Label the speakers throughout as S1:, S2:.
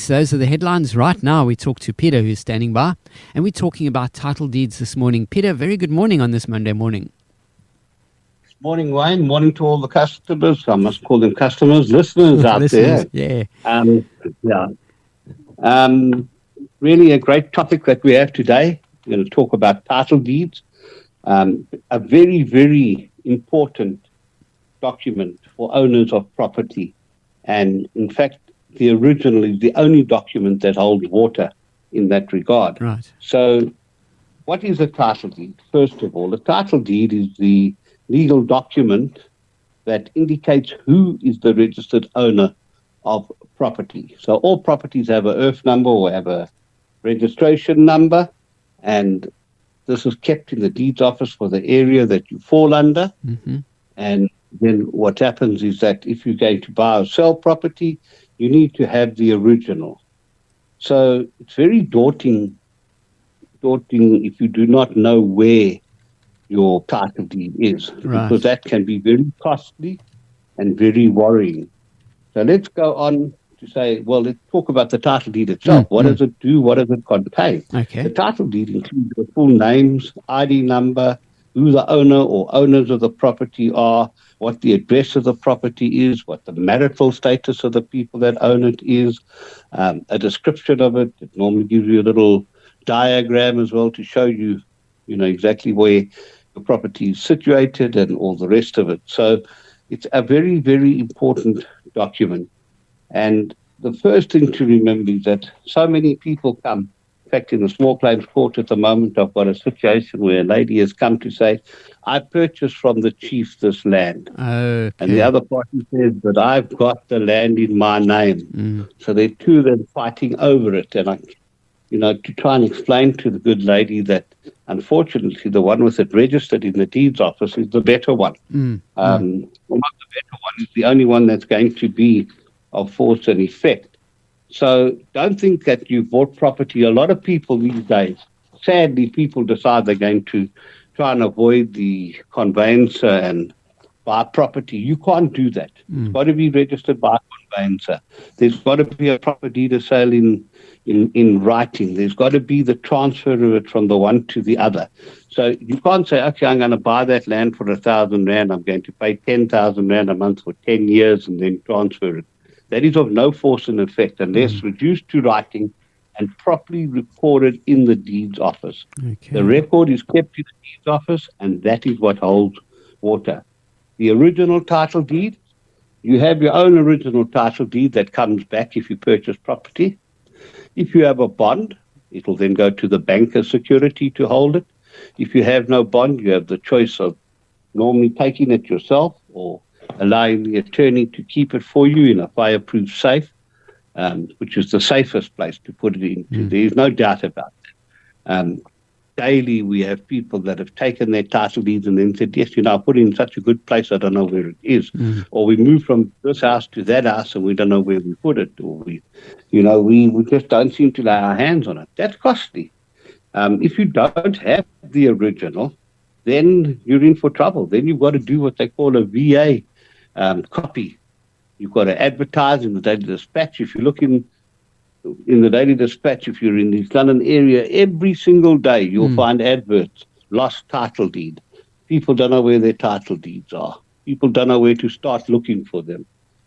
S1: those are the headlines. Right now, we talk to Peter, who's standing by, and we're talking about title deeds this morning. Peter, very good morning on this Monday morning.
S2: Morning, Wayne. Morning to all the customers. I must call them customers, listeners out
S1: Listeners,
S2: there.
S1: Yeah.
S2: Really a great topic that we have today. We're going to talk about title deeds, a very, very important document for owners of property. And in fact, the original is the only document that holds water in that regard.
S1: Right.
S2: So what is a title deed? First of all, a title deed is the legal document that indicates who is the registered owner of property. So all properties have an earth number or have a registration number, and this is kept in the deeds office for the area that you fall under.
S1: Mm-hmm.
S2: And then what happens is that if you're going to buy or sell property, you need to have the original. So it's very daunting if you do not know where your title deed is,
S1: Right.
S2: because that can be very costly and very worrying. So let's go on to say, well, let's talk about the title deed itself. What does it do? What does it contain?
S1: Okay.
S2: The title deed includes the full names, ID number, who the owner or owners of the property are, what the address of the property is, what the marital status of the people that own it is, a description of it. It normally gives you a little diagram as well to show you, exactly where the property is situated and all the rest of it. So it's a very, very important document. And the first thing to remember is that so many people come. In fact, in the small claims court at the moment, I've got a situation where a lady has come to say, I purchased from the chief this land.
S1: Okay.
S2: And the other party says, but I've got the land in my name. So there are two of them fighting over it. And to try and explain to the good lady that, unfortunately, the one with it registered in the deeds office is the better one. Well, not the better one, is the only one that's going to be of force and effect. So don't think that you've bought property. A lot of people these days, sadly, people decide they're going to try and avoid the conveyancer and buy property. You can't do that. It's got to be registered by a conveyancer. There's got to be a proper deed of sale in writing. There's got to be the transfer of it from the one to the other. So you can't say, okay, I'm going to buy that land for 1,000 Rand. I'm going to pay 10,000 Rand a month for 10 years and then transfer it. That is of no force and effect unless reduced to writing and properly recorded in the deeds office.
S1: Okay.
S2: The record is kept in the deeds office, and that is what holds water. The original title deed, you have your own original title deed that comes back if you purchase property. If you have a bond, it will then go to the bank as security to hold it. If you have no bond, you have the choice of normally taking it yourself or allowing the attorney to keep it for you in a fireproof safe, which is the safest place to put it into. There is no doubt about that. Daily, we have people that have taken their title deeds and then said, yes, I put it in such a good place, I don't know where it is. Or we moved from this house to that house and we don't know where we put it. Or we just don't seem to lay our hands on it. That's costly. If you don't have the original, then you're in for trouble. Then you've got to do what they call a VA copy. You've got to advertise in the Daily Dispatch. If you look in the Daily Dispatch, if you're in the London area, every single day you'll find adverts, lost title deed. People don't know where their title deeds are. People don't know where to start looking for them,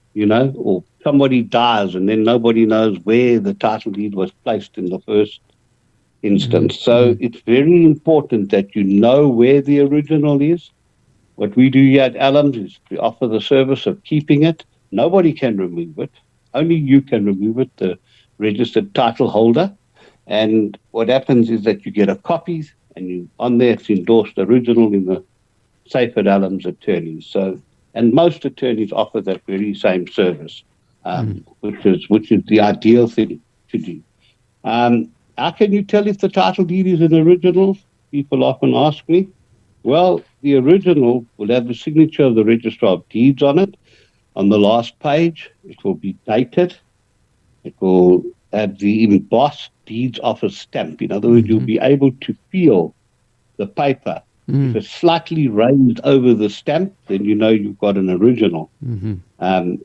S2: or somebody dies and then nobody knows where the title deed was placed in the first instance. So it's very important that you know where the original is. What we do here at Allums is we offer the service of keeping it. Nobody can remove it. Only you can remove it, the registered title holder. And what happens is that you get a copy and on there it's endorsed original in the safe at Allums attorneys. So, and most attorneys offer that very same service, which is the ideal thing to do. How can you tell if the title deed is an original? People often ask me. Well, the original will have the signature of the Registrar of Deeds on it. On the last page, it will be dated. It will have the embossed deeds office stamp. In other words, you'll be able to feel the paper If it's slightly raised over the stamp, then you know you've got an original. And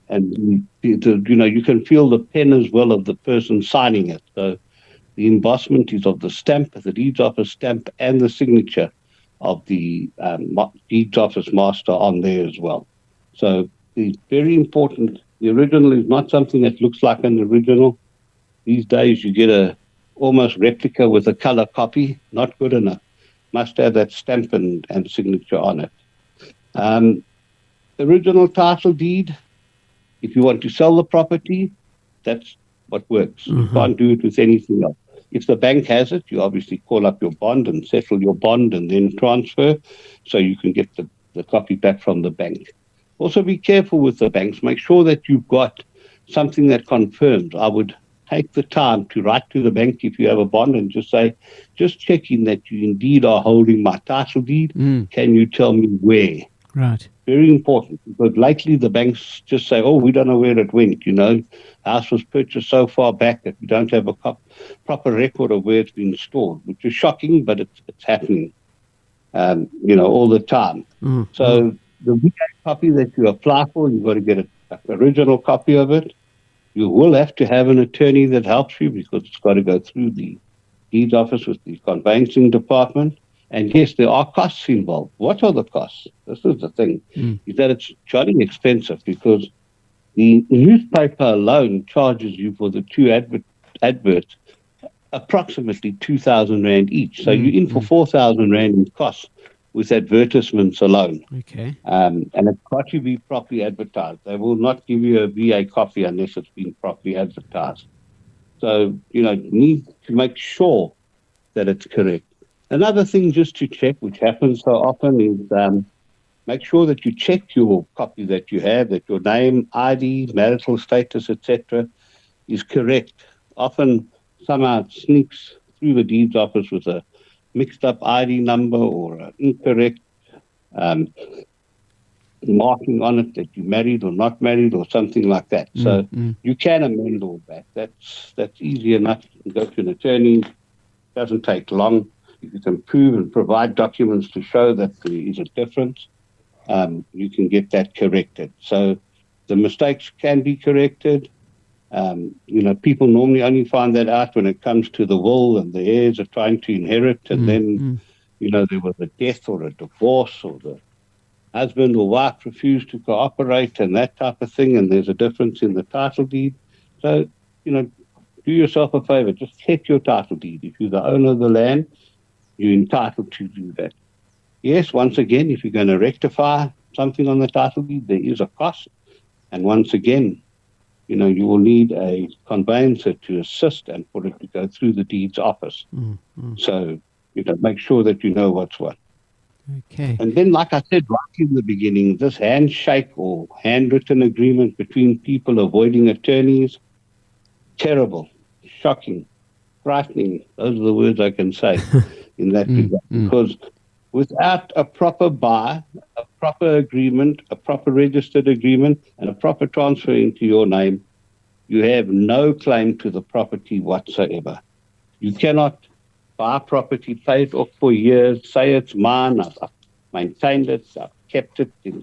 S2: you can feel the pen as well of the person signing it. So the embossment is of the stamp, the deeds office stamp, and the signature of the deeds office master on there as well. So it's very important. The original is not something that looks like an original. These days you get a almost replica with a color copy. Not good enough. Must have that stamp and signature on it. Original title deed, if you want to sell the property, that's what works. You can't do it with anything else. If the bank has it, you obviously call up your bond and settle your bond and then transfer so you can get the copy back from the bank. Also be careful with the banks. Make sure that you've got something that confirms. I would take the time to write to the bank if you have a bond and just say, just checking that you indeed are holding my title deed. Can you tell me where?
S1: Right.
S2: Very important, because lately the banks just say, oh, we don't know where it went. House was purchased so far back that we don't have a proper record of where it's been stored, which is shocking, but it's happening, all the time. So the VA copy that you apply for, you've got to get an original copy of it. You will have to have an attorney that helps you because it's got to go through the deeds office with the conveyancing department. And yes, there are costs involved. What are the costs? This is the thing, is that it's jolly expensive because the newspaper alone charges you for the two adverts approximately 2,000 Rand each. So you're in for 4,000 Rand in costs with advertisements alone.
S1: Okay.
S2: And it's got to be properly advertised. They will not give you a VA copy unless it's been properly advertised. So, you need to make sure that it's correct. Another thing just to check, which happens so often, is make sure that you check your copy that you have, that your name, ID, marital status, etc., is correct. Often somehow it sneaks through the deeds office with a mixed up ID number or an incorrect marking on it that you're married or not married or something like that. So you can amend all that. That's easy enough. You can go to an attorney. It doesn't take long. You can prove and provide documents to show that there is a difference. You can get that corrected. So the mistakes can be corrected. People normally only find that out when it comes to the will and the heirs are trying to inherit, and then, there was a death or a divorce or the husband or wife refused to cooperate and that type of thing, and there's a difference in the title deed. So, do yourself a favor. Just check your title deed. If you're the owner of the land, you're entitled to do that. Yes, once again, if you're going to rectify something on the title deed, there is a cost. And once again, you will need a conveyancer to assist and for it to go through the deeds office. So, make sure that you know what's what.
S1: Okay.
S2: And then, like I said right in the beginning, this handshake or handwritten agreement between people avoiding attorneys, terrible, shocking, frightening. Those are the words I can say in that regard. Because without a proper buy, a proper agreement, a proper registered agreement, and a proper transfer into your name, you have no claim to the property whatsoever. You cannot buy property, pay it off for years, say it's mine, I've maintained it, I've kept it in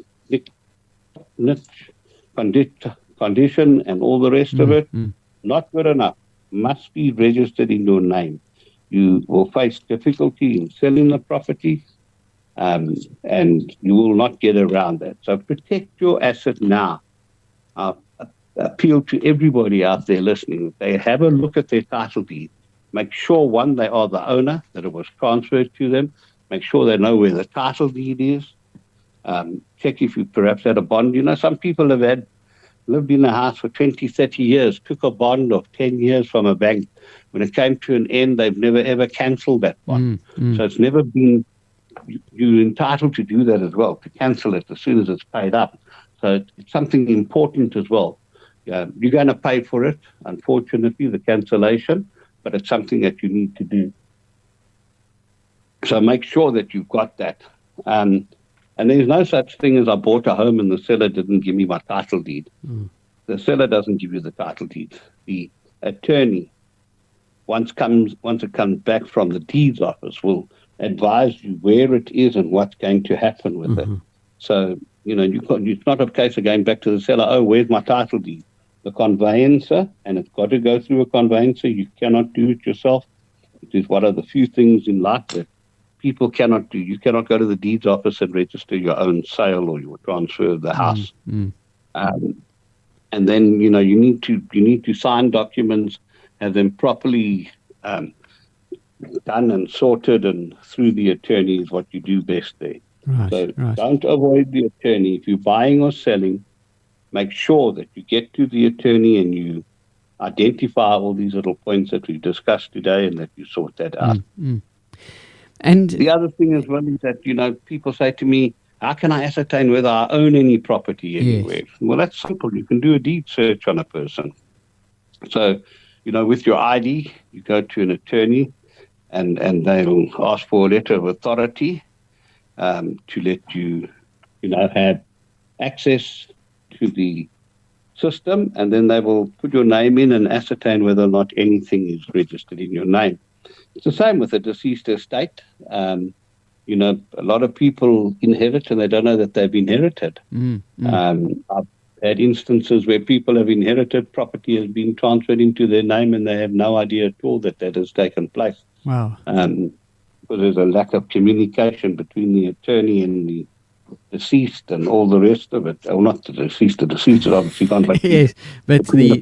S2: condition and all the rest of it. Not good enough. Must be registered in your name. You will face difficulty in selling the property, and you will not get around that. So protect your asset now. I appeal to everybody out there listening. They have a look at their title deed. Make sure, one, they are the owner, that it was transferred to them. Make sure they know where the title deed is. Check if you perhaps had a bond. Some people have lived in a house for 20, 30 years, took a bond of 10 years from a bank. When it came to an end, they've never, ever cancelled that bond. So it's never been, you're entitled to do that as well, to cancel it as soon as it's paid up. So it's something important as well. You're going to pay for it, unfortunately, the cancellation, but it's something that you need to do. So make sure that you've got that. And there's no such thing as I bought a home and the seller didn't give me my title deed. The seller doesn't give you the title deed. The attorney, once it comes back from the deeds office, will advise you where it is and what's going to happen with it. So, it's not a case of going back to the seller, oh, where's my title deed? The conveyancer, and it's got to go through a conveyancer. You cannot do it yourself. It is one of the few things in life that people cannot do. You cannot go to the deeds office and register your own sale or your transfer of the house. And then, you need to sign documents, have them properly done and sorted and through the attorney is what you do best there. Don't avoid the attorney. If you're buying or selling, make sure that you get to the attorney and you identify all these little points that we've discussed today and that you sort that out.
S1: And
S2: the other thing as well is that, people say to me, how can I ascertain whether I own any property anywhere? Yes. Well, that's simple. You can do a deed search on a person. So, with your ID, you go to an attorney and they'll ask for a letter of authority to let you, have access to the system, and then they will put your name in and ascertain whether or not anything is registered in your name. It's the same with a deceased estate. A lot of people inherit and they don't know that they've inherited. I've had instances where people have inherited, property has been transferred into their name and they have no idea at all that has taken place.
S1: Wow.
S2: Because there's a lack of communication between the attorney and the deceased and all the rest of it. Well, not the deceased is obviously gone. But
S1: yes, but
S2: during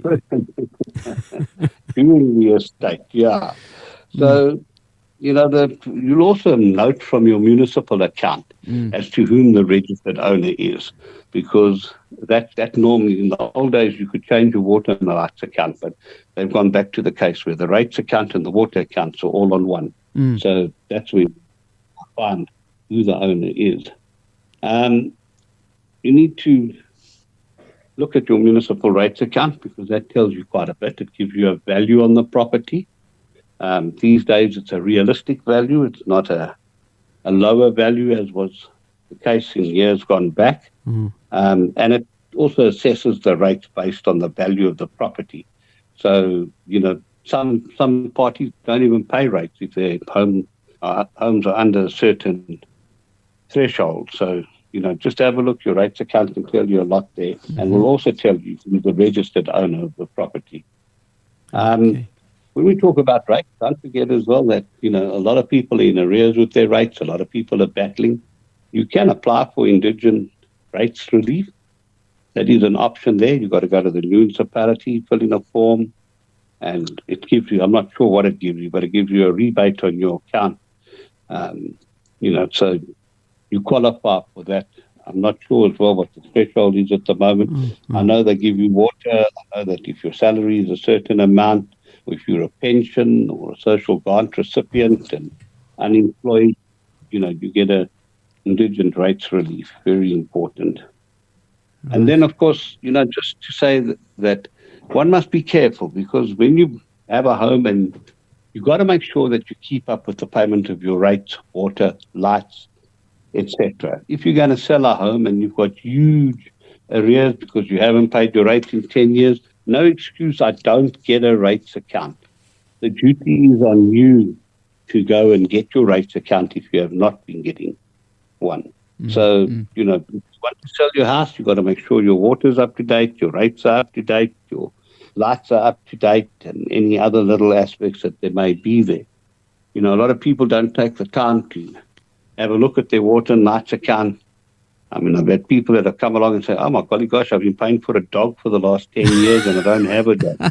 S2: the estate, yeah. So, you'll also note from your municipal account as to whom the registered owner is, because that normally, in the old days, you could change your water and the lights account, but they've gone back to the case where the rates account and the water accounts are all on one. So that's where you find who the owner is. You need to look at your municipal rates account because that tells you quite a bit. It gives you a value on the property. These days, it's a realistic value. It's not a lower value as was the case in years gone back. And it also assesses the rates based on the value of the property. So, some parties don't even pay rates if their homes are under a certain threshold. So, just have a look. Your rates account can tell you a lot there, and will also tell you who's the registered owner of the property. When we talk about rates, don't forget as well that, a lot of people are in arrears with their rates. A lot of people are battling. You can apply for indigent rates relief. That is an option there. You've got to go to the municipality, fill in a form, and it gives you, I'm not sure what it gives you, but it gives you a rebate on your account. So you qualify for that. I'm not sure as well what the threshold is at the moment. I know they give you water. I know that if your salary is a certain amount, or if you're a pension or a social grant recipient and unemployed, you get a indigent rates relief. Very important. And then, of course, just to say that one must be careful, because when you have a home and you've got to make sure that you keep up with the payment of your rates, water, lights, etc. If you're going to sell a home and you've got huge arrears because you haven't paid your rates in 10 years, no excuse, I don't get a rates account. The duty is on you to go and get your rates account if you have not been getting one. So, if you want to sell your house, you've got to make sure your water's up to date, your rates are up to date, your lights are up to date, and any other little aspects that there may be there. A lot of people don't take the time to have a look at their water and lights account. I mean, I've had people that have come along and say, oh my golly gosh, I've been paying for a dog for the last 10 years and I don't have a dog.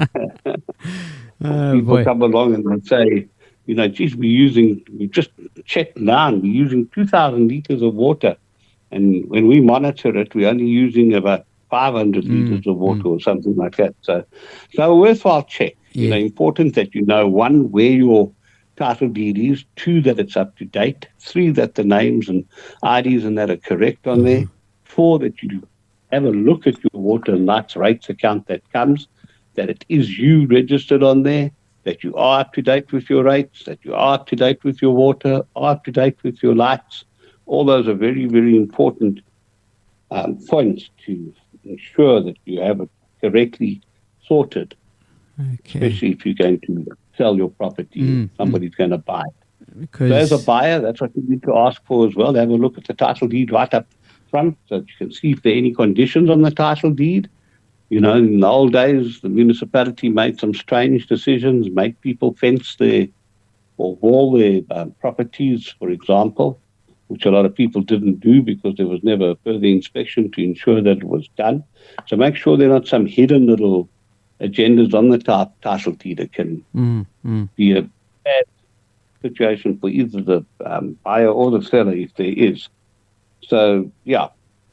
S2: People come along and they say, geez, we just checked now, we're using 2,000 liters of water. And when we monitor it, we're only using about 500 liters of water or something like that. So a worthwhile check.
S1: Yeah.
S2: Important that one, where your title deed is, 2, that it's up to date, 3, that the names and IDs and that are correct on there, 4, that you have a look at your water and lights rates account that comes, that it is you registered on there, that you are up to date with your rates, that you are up to date with your water, are up to date with your lights. All those are very, very important points to ensure that you have it correctly sorted, especially if you're going to sell your property, somebody's going to buy it.
S1: Because
S2: So as a buyer, that's what you need to ask for as well. Have a look at the title deed right up front so that you can see if there are any conditions on the title deed. In the old days, the municipality made some strange decisions, make people fence or wall their properties, for example, which a lot of people didn't do because there was never a further inspection to ensure that it was done. So make sure there are not some hidden little agendas on the title deed that can be a bad situation for either the buyer or the seller if there is. So, yeah.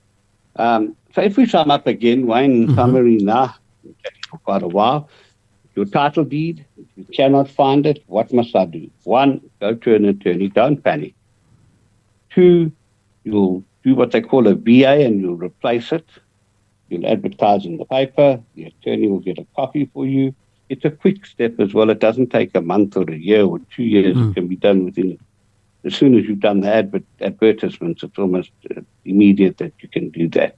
S2: So if we sum up again, Wayne, in summary now, we've been for quite a while. Your title deed, if you cannot find it, what must I do? 1, go to an attorney, don't panic. 2, you'll do what they call a VA and you'll replace it. You'll advertise in the paper. The attorney will get a copy for you. It's a quick step as well. It doesn't take a month or a year or 2 years. It can be done within, as soon as you've done the advertisements, it's almost immediate that you can do that.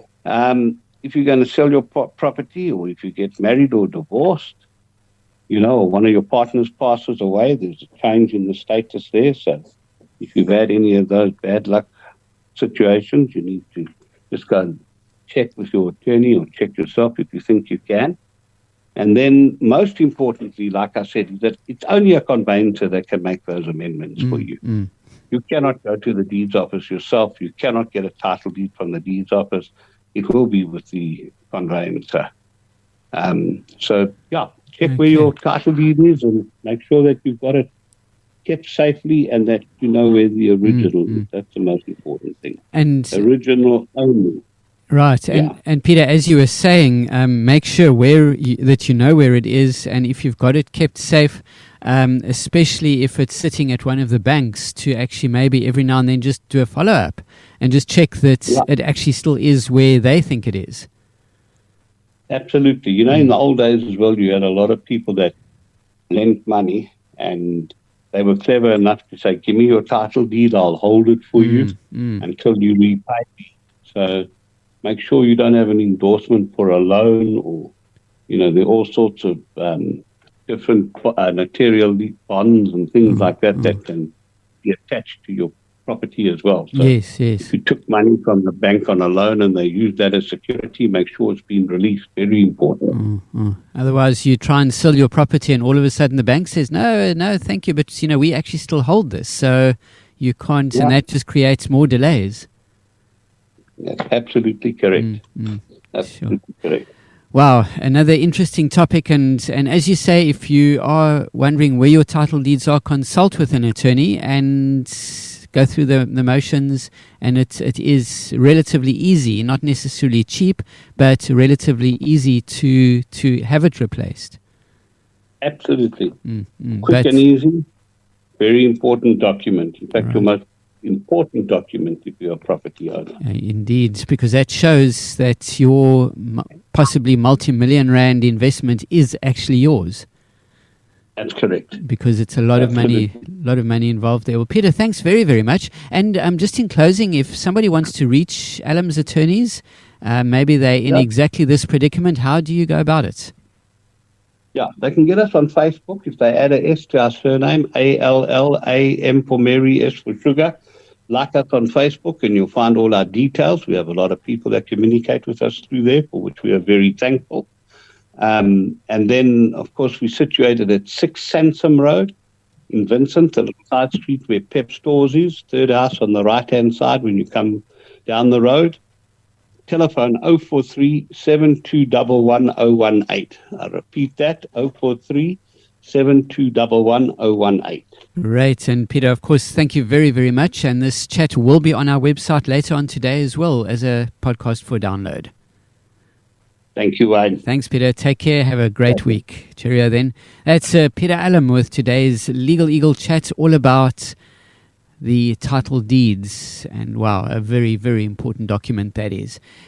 S2: If you're going to sell your property or if you get married or divorced, or one of your partners passes away, there's a change in the status there. So if you've had any of those bad luck situations, you need to just go and check with your attorney or check yourself if you think you can. And then most importantly, like I said, is that it's only a conveyancer that can make those amendments for you. You cannot go to the deeds office yourself. You cannot get a title deed from the deeds office. It will be with the conveyancer. So, check where your title deed is and make sure that you've got it kept safely and that you know where the original is. That's the most important thing.
S1: And
S2: original only.
S1: Right. And Peter, as you were saying, make sure that you know where it is, and if you've got it kept safe, especially if it's sitting at one of the banks, to actually maybe every now and then just do a follow-up and just check that it actually still is where they think it is.
S2: Absolutely. In the old days as well, you had a lot of people that lent money and they were clever enough to say, give me your title deed, I'll hold it for you until you repay me. So make sure you don't have an endorsement for a loan or, there are all sorts of different notarial bonds and things like that that can be attached to your property as well. So
S1: yes.
S2: If you took money from the bank on a loan and they use that as security, make sure it's been released. Very important.
S1: Otherwise, you try and sell your property and all of a sudden the bank says, no, thank you, but, we actually still hold this. So you can't, and that just creates more delays.
S2: That's absolutely correct. Absolutely correct.
S1: Wow, another interesting topic. And as you say, if you are wondering where your title deeds are, consult with an attorney and go through the motions. And it is relatively easy, not necessarily cheap, but relatively easy to have it replaced.
S2: Absolutely. Quick and easy. Very important document. In fact, your most important document if you're a property owner.
S1: Indeed, because that shows that your possibly multi-million rand investment is actually yours.
S2: That's correct.
S1: Because it's a lot of money involved there. Well, Peter, thanks very, very much. And just in closing, if somebody wants to reach Allam's attorneys, maybe they're in exactly this predicament, how do you go about it?
S2: Yeah, they can get us on Facebook if they add a S to our surname, A-L-L-A-M for Mary, S for sugar. Like us on Facebook and you'll find all our details. We have a lot of people that communicate with us through there, for which we are very thankful. And then, of course, we're situated at 6 Sansom Road in Vincent, a little side street where Pep Stores is, third house on the right-hand side when you come down the road. Telephone 043 7211 018. I repeat that, 043 7211 018.
S1: Great. And Peter, of course, thank you very, very much. And this chat will be on our website later on today as well as a podcast for download.
S2: Thank you, Wayne.
S1: Thanks, Peter. Take care. Have a great week. Cheerio then. That's Peter Allam with today's Legal Eagle chat all about the title deeds. And wow, a very, very important document that is.